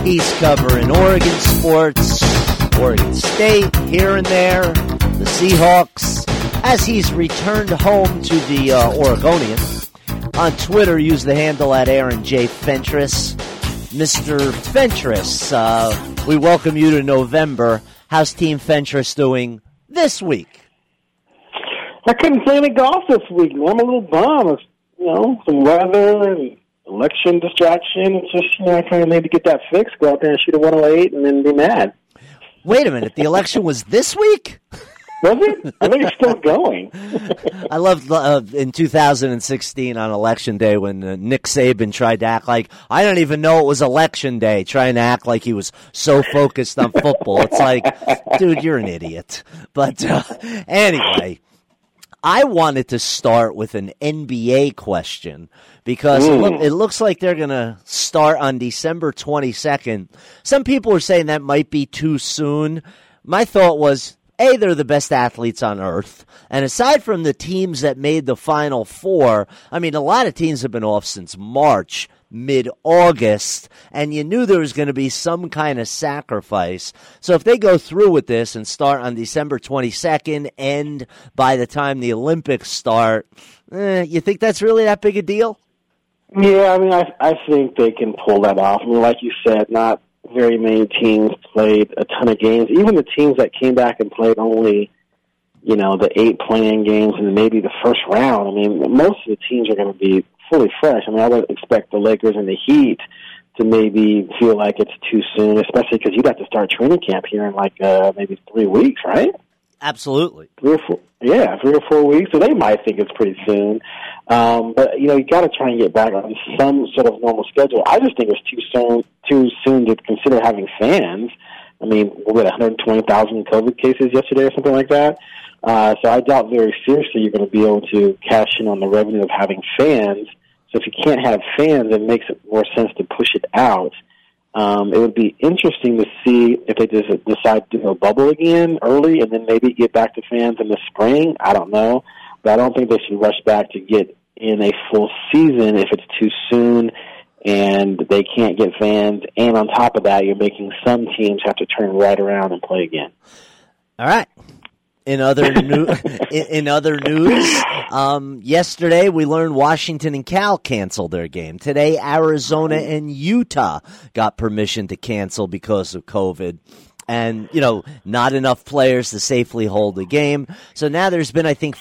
He's covering Oregon sports, Oregon State, here and there, the Seahawks, as he's returned home to the Oregonian. On Twitter, use the handle at Aaron J. Fentress. Mr. Fentress, we welcome you to November. How's Team Fentress doing this week? I couldn't play any golf this week. I'm a little bummed. Some weather and election distraction. It's just, I kind of need to get that fixed, go out there and shoot a 108 and then be mad. Wait a minute. The election was this week? Was it? I think it's still going. I loved in 2016 on Election Day when Nick Saban tried to act like, I don't even know it was Election Day, trying to act like he was so focused on football. It's like, dude, you're an idiot. But anyway, I wanted to start with an NBA question because it looks like they're going to start on December 22nd. Some people are saying that might be too soon. My thought was, A, they're the best athletes on earth. And aside from the teams that made the Final Four, I mean, a lot of teams have been off since March, mid-August, and you knew there was going to be some kind of sacrifice. So if they go through with this and start on December 22nd, end by the time the Olympics start, you think that's really that big a deal? Yeah, I mean, I think they can pull that off. I mean, like you said, not very many teams played a ton of games. Even the teams that came back and played only, the 8 playing games and maybe the first round. I mean, most of the teams are going to be fully fresh. I mean, I would expect the Lakers and the Heat to maybe feel like it's too soon, especially because you'd have to start training camp here in maybe 3 weeks, right? Absolutely. 3 or 4 weeks. So they might think it's pretty soon. But, you got to try and get back on some sort of normal schedule. I just think it's too soon to consider having fans. I mean, we had 120,000 COVID cases yesterday or something like that. So I doubt very seriously you're going to be able to cash in on the revenue of having fans. So if you can't have fans, it makes it more sense to push it out. It would be interesting to see if they just decide to do a bubble again early and then maybe get back to fans in the spring. I don't know. But I don't think they should rush back to get in a full season if it's too soon and they can't get fans. And on top of that, you're making some teams have to turn right around and play again. All right. In other news, yesterday we learned Washington and Cal canceled their game. Today, Arizona and Utah got permission to cancel because of COVID. And, not enough players to safely hold the game. So now there's been, I think,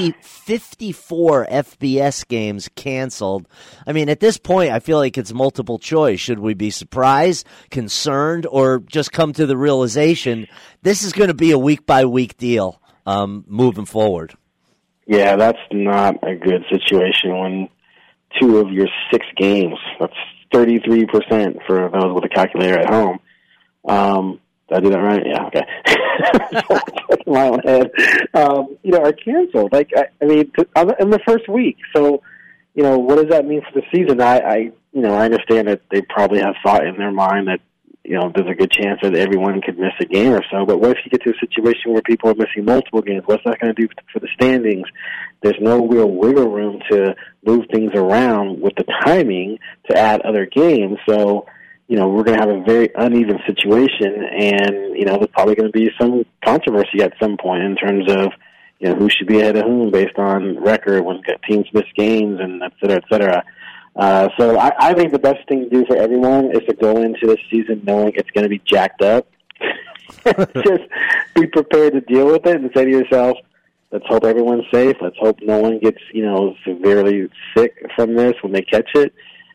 54 FBS games canceled. I mean, at this point, I feel like it's multiple choice. Should we be surprised, concerned, or just come to the realization this is going to be a week-by-week deal moving forward? Yeah, that's not a good situation when 2 of your 6 games, that's 33% for those with a calculator at home. Did I do that right? Yeah, okay. My own head. Are canceled. I mean, in the first week. So, what does that mean for the season? I understand that they probably have thought in their mind that, there's a good chance that everyone could miss a game or so. But what if you get to a situation where people are missing multiple games? What's that going to do for the standings? There's no real wiggle room to move things around with the timing to add other games. So, we're going to have a very uneven situation, and, there's probably going to be some controversy at some point in terms of, who should be ahead of whom based on record when teams miss games and et cetera, et cetera. So I think the best thing to do for everyone is to go into this season knowing it's going to be jacked up. Just be prepared to deal with it and say to yourself, let's hope everyone's safe. Let's hope no one gets, severely sick from this when they catch it.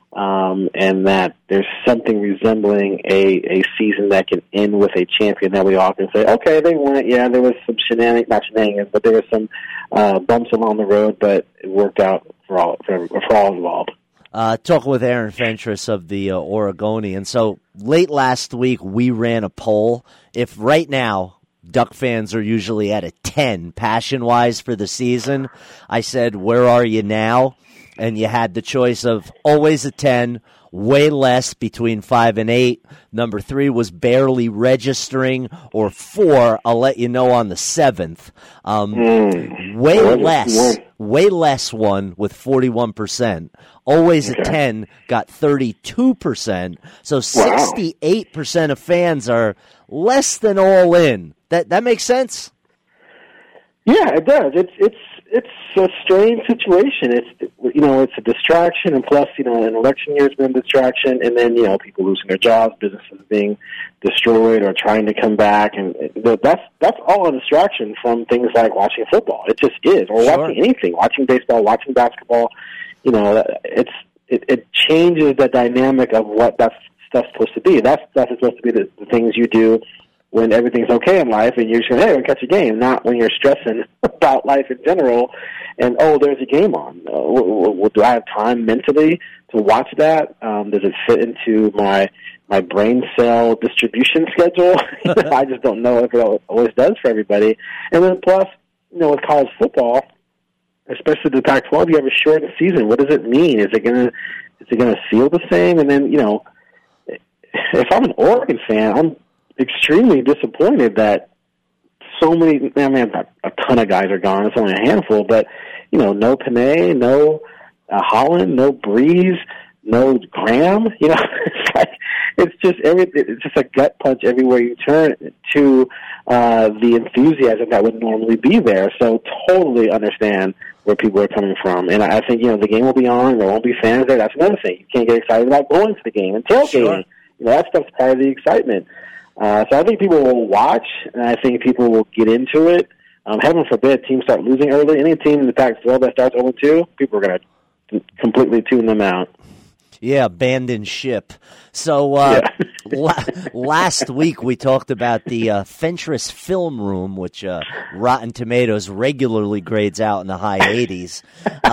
And that there's something resembling a season that can end with a champion that we all can say, okay, they won it. Yeah, there was some not shenanigans, but there was some bumps along the road, but it worked out for all involved. Talking with Aaron Fentress of the Oregonian. So late last week, we ran a poll. If right now Duck fans are usually at a 10 passion-wise for the season, I said, where are you now? And you had the choice of always a 10, way less between 5 and 8. Number 3 was barely registering, or 4, I'll let you know on the 7th. Way Way Less won with 41%. Always at 10 got 32%. So 68% of fans are less than all in. That makes sense? Yeah, it does. It's a strange situation. It's a distraction, and plus, an election year has been a distraction, and then, people losing their jobs, businesses being destroyed or trying to come back, and that's all a distraction from things like watching football. It just is, or watching anything, watching baseball, watching basketball. It changes the dynamic of what that stuff's supposed to be. That stuff is supposed to be the things you do when everything's okay in life, and you're just going, hey, we'll catch a game, not when you're stressing about life in general, and, there's a game on. Do I have time mentally to watch that? Does it fit into my brain cell distribution schedule? I just don't know if it always does for everybody. And then plus, with college football, especially the Pac-12, you have a shortened season. What does it mean? Is it gonna feel the same? And then, if I'm an Oregon fan, I'm extremely disappointed that so many, a ton of guys are gone. It's only a handful, but, no Panay, no Holland, no Breeze, no Graham. It's just a gut punch everywhere you turn to the enthusiasm that would normally be there. So totally understand where people are coming from. And I think, the game will be on, there won't be fans there. That's another thing. You can't get excited about going to the game and tailgating. Sure. That stuff's part of the excitement. So I think people will watch, and I think people will get into it. Heaven forbid teams start losing early. Any team in the Pac-12 that starts 0-2, people are going to completely tune them out. Yeah, abandon ship. So last week we talked about the Fentress Film Room, which Rotten Tomatoes regularly grades out in the high 80s.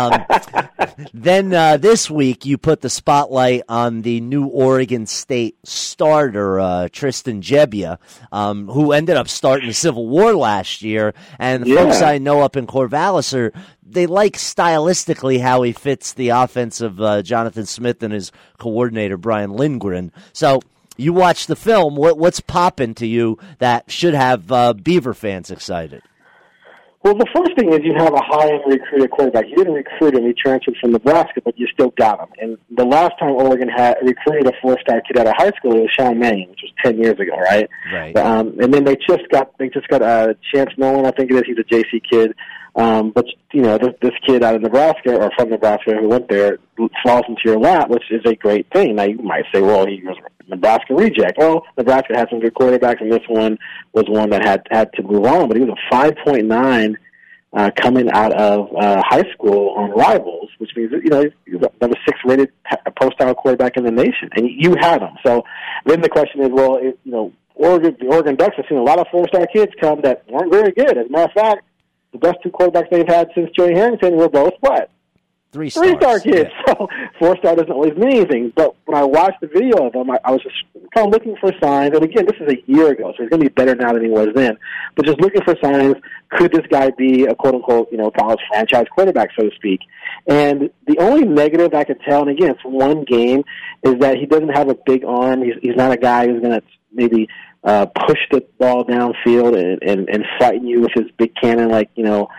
Then this week you put the spotlight on the new Oregon State starter, Tristan Gebbia, who ended up starting the Civil War last year. And the folks I know up in Corvallis they like stylistically how he fits the offense of Jonathan Smith and his coordinator, Brian Lindgren. So you watch the film. What's popping to you that should have Beaver fans excited? Well, the first thing is you have a high-end recruited quarterback. You didn't recruit him. He transferred from Nebraska, but you still got him. And the last time Oregon had recruited a four-star kid out of high school, it was Sean Manning, which was 10 years ago, right? Right. And then they just got Chance Nolan, I think it is. He's a JC kid. But, this kid out of Nebraska, or from Nebraska, who went there, falls into your lap, which is a great thing. Now, you might say, well, he was a Nebraska reject. Well, Nebraska had some good quarterbacks, and this one was one that had to move on. But he was a 5.9 coming out of high school on Rivals, which means, he's number 6 rated pro-style quarterback in the nation. And you had him. So then the question is, well, the Oregon Ducks have seen a lot of 4-star kids come that weren't very good. As a matter of fact, the best 2 quarterbacks they've had since Joey Harrington were both what? 3-star kids. Yeah. So 4-star doesn't always mean anything. But when I watched the video of him, I was just kind of looking for signs. And again, this is a year ago, so he's going to be better now than he was then. But just looking for signs, could this guy be a quote-unquote, college franchise quarterback, so to speak? And the only negative I could tell, and again, it's one game, is that he doesn't have a big arm. He's not a guy who's going to maybe push the ball downfield and frighten you with his big cannon like,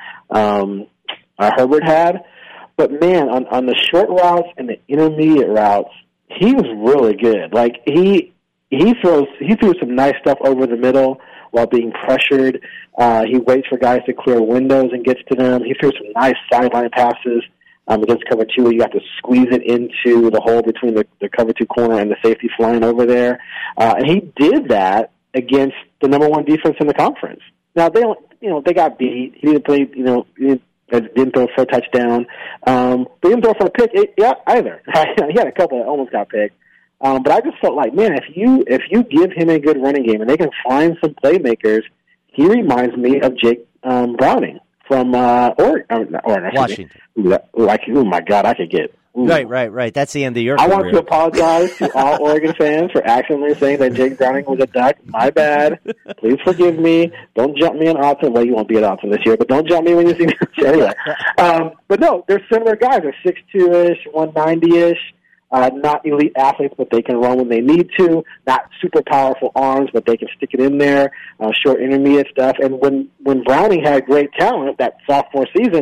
Herbert had. But, man, on the short routes and the intermediate routes, he was really good. Like, he threw some nice stuff over the middle while being pressured. He waits for guys to clear windows and gets to them. He threw some nice sideline passes against cover 2 where you got to squeeze it into the hole between the cover 2 corner and the safety flying over there. And he did that against the number 1 defense in the conference. Now, they got beat. He didn't play, didn't throw for a touchdown. But he didn't throw for a pick either. He had a couple that almost got picked. But I just felt like, man, if you give him a good running game and they can find some playmakers, he reminds me of Jake Browning from Washington. Oh my God, I could get. Ooh. Right. That's the end of your career. I want to apologize to all Oregon fans for accidentally saying that Jake Browning was a Duck. My bad. Please forgive me. Don't jump me on Autzen. Well, you won't be at Autzen this year, but don't jump me when you see me. Anyway. But no, they're similar guys. They're 6'2", 190-ish. Not elite athletes, but they can run when they need to. Not super powerful arms, but they can stick it in there. Short intermediate stuff. And when Browning had great talent that sophomore season, like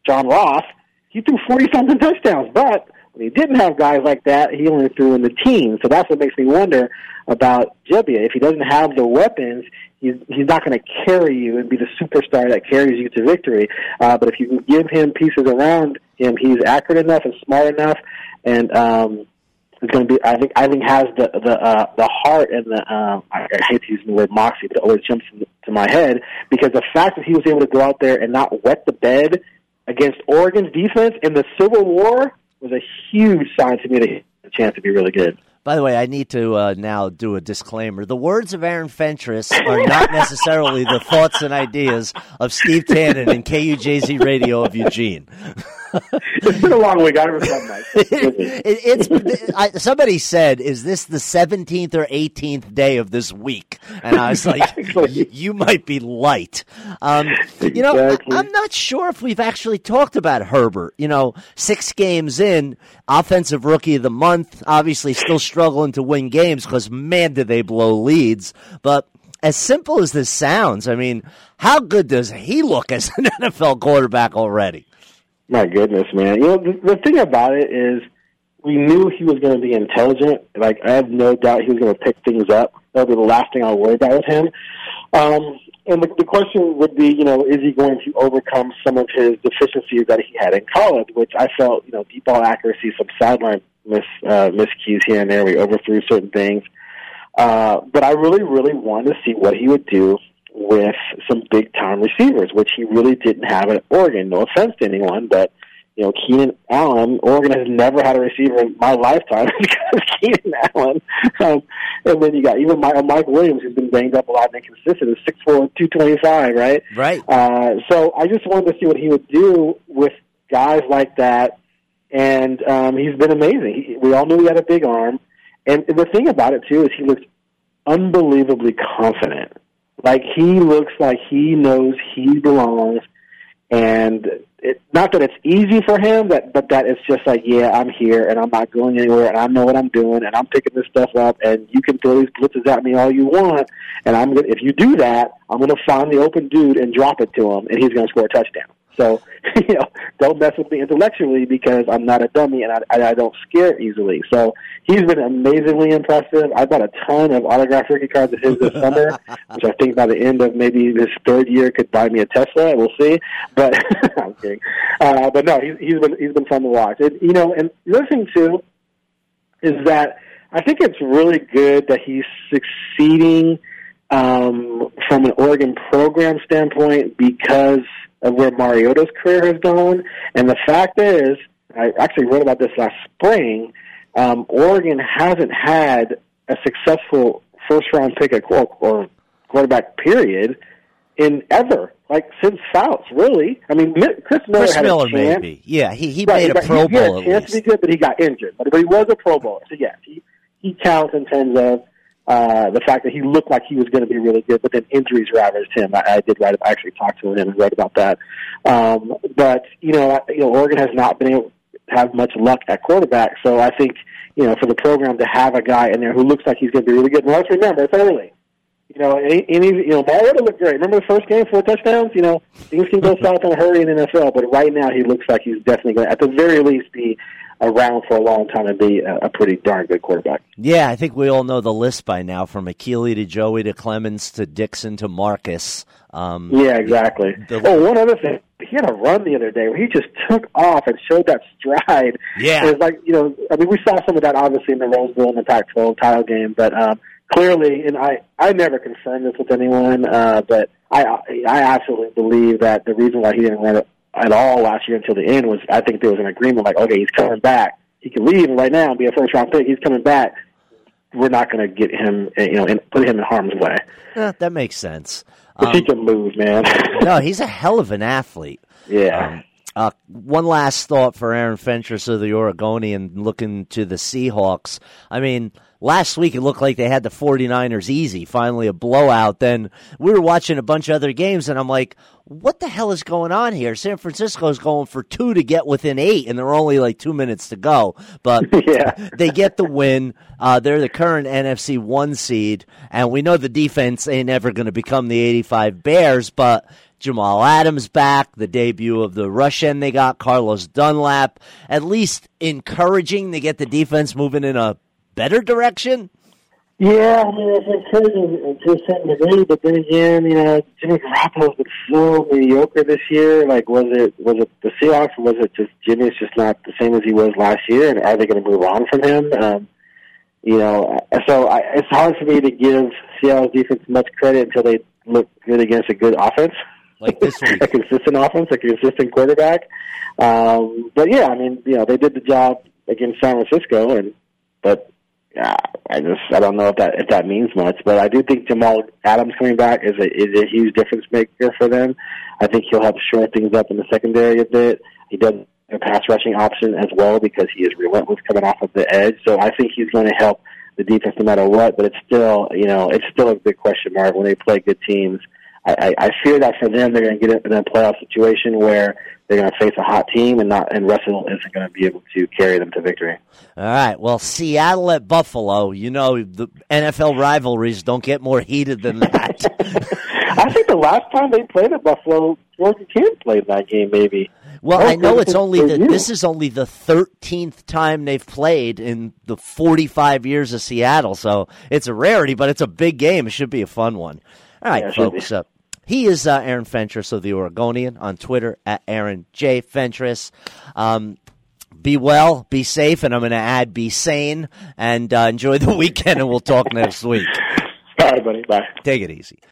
John Ross, he threw 40-something touchdowns. But when he didn't have guys like that, he only threw in the teens. So that's what makes me wonder about Gebbia. If he doesn't have the weapons, he's not going to carry you and be the superstar that carries you to victory. But if you can give him pieces around him, he's accurate enough and smart enough, and it's going to be. I think has the heart and the. I hate to use the word moxie, but it always jumps into my head because the fact that he was able to go out there and not wet the bed against Oregon's defense in the Civil War was a huge sign to me that he had a chance to be really good. By the way, I need to now do a disclaimer. The words of Aaron Fentress are not necessarily the thoughts and ideas of Steve Tannen and KUJZ Radio of Eugene. It's been a long week. I never felt nice. Somebody said, is this the 17th or 18th day of this week? And I was like, you might be light. You know, I'm not sure if we've actually talked about Herbert. 6 games in, Offensive Rookie of the Month, obviously still struggling to win games because, man, did they blow leads. But as simple as this sounds, I mean, how good does he look as an NFL quarterback already? My goodness, man. The thing about it is we knew he was going to be intelligent. Like, I have no doubt he was going to pick things up. That would be the last thing I'll worry about with him. And the question would be, is he going to overcome some of his deficiencies that he had in college, which I felt, deep ball accuracy, some sideline miscues here and there. We overthrew certain things. But I really, really wanted to see what he would do with some big-time receivers, which he really didn't have at Oregon. No offense to anyone, but, Keenan Allen, Oregon has never had a receiver in my lifetime because Keenan Allen. And then you got even Mike Williams, who's been banged up a lot and inconsistent, is 6'4", 225, right? Right. So I just wanted to see what he would do with guys like that, and he's been amazing. We all knew he had a big arm. And the thing about it, too, is he looks unbelievably confident. Like, he looks like he knows he belongs, and not that it's easy for him, but that it's just like, yeah, I'm here, and I'm not going anywhere, and I know what I'm doing, and I'm picking this stuff up, and you can throw these blitzes at me all you want, and if you do that, I'm going to find the open dude and drop it to him, and he's going to score a touchdown. So, don't mess with me intellectually because I'm not a dummy and I don't scare easily. So he's been amazingly impressive. I bought a ton of autographed rookie cards of his this summer, which I think by the end of maybe this third year could buy me a Tesla. We'll see. But I'm kidding. But no, he's been fun to watch. And the other thing too is that I think it's really good that he's succeeding from an Oregon program standpoint because of where Mariota's career has gone. And the fact is, I actually wrote about this last spring, Oregon hasn't had a successful first-round pick or quarterback, period, in ever. Like, since Fouts, really. I mean, Chris Miller had a chance. Maybe. Yeah, he made a Pro Bowl at least. He had a chance to be good, but he got injured. But he was a Pro Bowler. So, yes, he counts in terms of the fact that he looked like he was going to be really good, but then injuries ravaged him. I actually talked to him and wrote about that. But Oregon has not been able to have much luck at quarterback, so I think for the program to have a guy in there who looks like he's going to be really good. And let's remember, it's early. Mariota looked great. Remember the first game, 4 touchdowns? Things can go south in a hurry in the NFL, but right now he looks like he's definitely going to, at the very least, be around for a long time and be a pretty darn good quarterback. Yeah, I think we all know the list by now, from Akili to Joey to Clemens to Dixon to Marcus. Yeah, exactly. One other thing. He had a run the other day where he just took off and showed that stride. Yeah. It was like, we saw some of that obviously in the Rose Bowl and the Pac-12 title game, but clearly, and I never confirmed this with anyone, but I absolutely believe that the reason why he didn't run it at all last year until the end was I think there was an agreement like, okay, he's coming back. He can leave right now and be a first-round pick. He's coming back. We're not going to get him, and put him in harm's way. That makes sense. But he can move, man. No, he's a hell of an athlete. Yeah. One last thought for Aaron Fentress of the Oregonian looking to the Seahawks. I mean, last week it looked like they had the 49ers easy, finally a blowout. Then we were watching a bunch of other games, and I'm like, what the hell is going on here? San Francisco's going for 2 to get within 8, and there are only like 2 minutes to go. But yeah. They get the win. They're the current NFC 1 seed, and we know the defense ain't ever going to become the 85 Bears, but Jamal Adams back, the debut of the rush end they got, Carlos Dunlap, at least encouraging to get the defense moving in a better direction? Yeah, I mean, it's encouraging to a certain degree, but then again, Jimmy Garoppolo's been so mediocre this year. Like, was it the Seahawks, or was it just Jimmy's just not the same as he was last year, and are they going to move on from him? It's hard for me to give Seattle's defense much credit until they look good against a good offense. Like this week. A consistent offense, a consistent quarterback. But yeah, I mean, they did the job against San Francisco, but I don't know if that means much. But I do think Jamal Adams coming back is a huge difference maker for them. I think he'll help shore things up in the secondary a bit. He does a pass rushing option as well because he is relentless coming off of the edge. So I think he's going to help the defense no matter what. But it's still a big question mark when they play good teams. I fear that for them, they're going to get in a playoff situation where they're going to face a hot team, and Russell isn't going to be able to carry them to victory. All right. Well, Seattle at Buffalo. The NFL rivalries don't get more heated than that. I think the last time they played at Buffalo, Georgia Kim played that game, maybe. Well, I know this is only the 13th time they've played in the 45 years of Seattle, so it's a rarity, but it's a big game. It should be a fun one. All right, folks. He is Aaron Fentress of the Oregonian on Twitter at Aaron J. Fentress. Be well, be safe, and I'm going to add be sane, and enjoy the weekend, and we'll talk next week. All right, buddy. Bye. Take it easy.